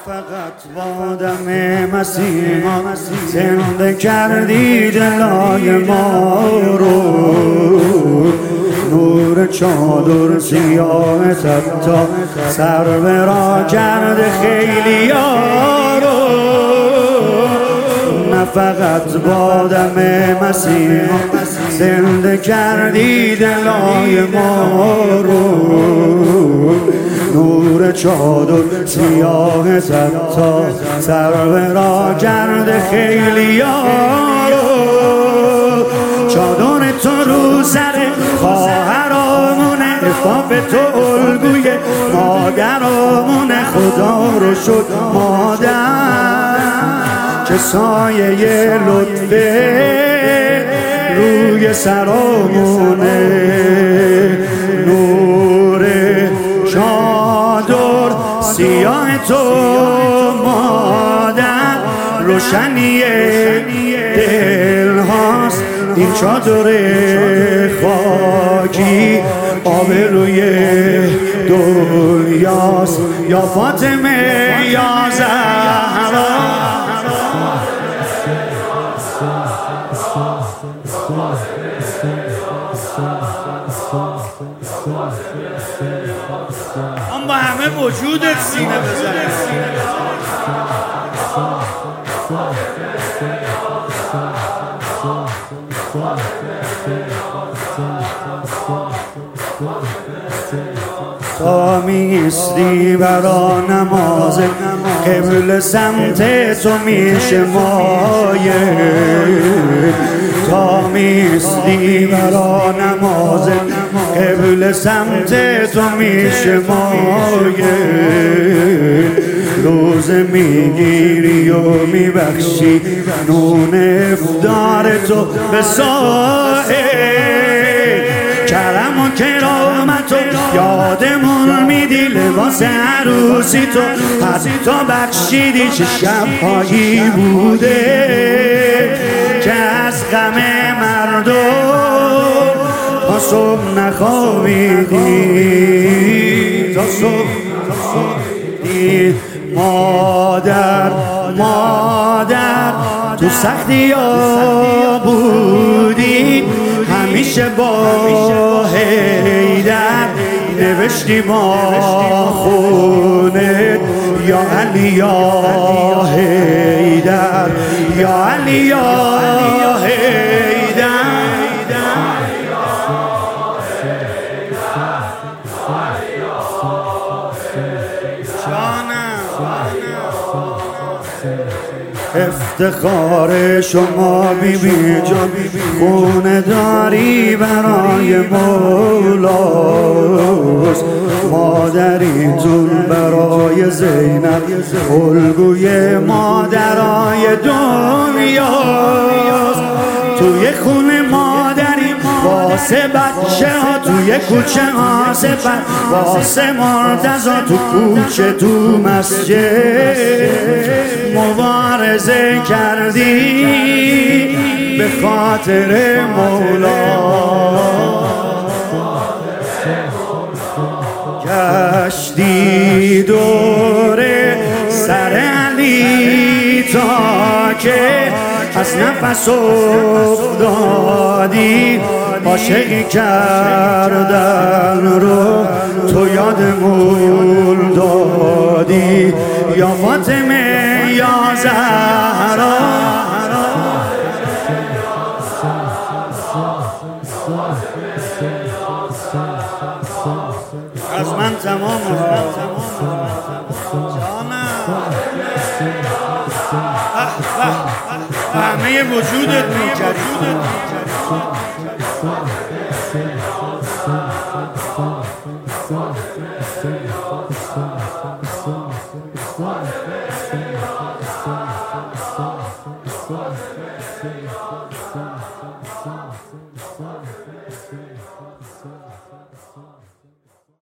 فقط با دم مسیح زنده کردی دلای ما رو، نور چادر سیاه تا سر برا کرده خیلی ها رو. نه فقط با دم مسیح زنده کردی دلای ما رو، نور چادر سیاه تا سر برا کرده خیلی ها رو. چادر تو رو سر خواهرامونه، عفاف تو الگوی مادرامونه. خدا رو شد مادر که سایه لطفه روی سرامونه. نور چادر سیاه تو مادر روشنی دل هاست. این چادر خاکی آبروی دنیاست. یا فاطمه یا زهرا، هم با همه وجودت سینه بزنه. تا میستی برا نماز قبل سمت تو میشه مایه. تا میستی برا نماز قبل سمت تو میشه مایه. روزه میگیری و میبخشی نون افطار تو به سایه. کرم و کرامت و یادمون میدی، لباس عروسی تو حتی بخشیدی. چه شبهایی بوده که از غم مردم تا صبح نخوابیدی. تا صبح نخوابیدی. مادر تو سختی ها بودی، همیشه با حیدر نوشتی ما خونت. یا علی یا حیدر، یا علی یا حیدر. افتخار شما بیبی جان، خونه داری برای مولاست. مادریتون برای زینب الگوی مادرای دنیاست. توی خونه مادری واسه بچه ها، توی کوچه ها سپر واسه مرتضا. تو کوچه تو مسجد مبارزه کردی به خاطر مولا. گشتی دور سر علی تا که از نفس افتادی. عاشقی کردن رو تو یادمون دادی. یا فاطمه یا زهرا، از من تمام همه وجودت میکردی.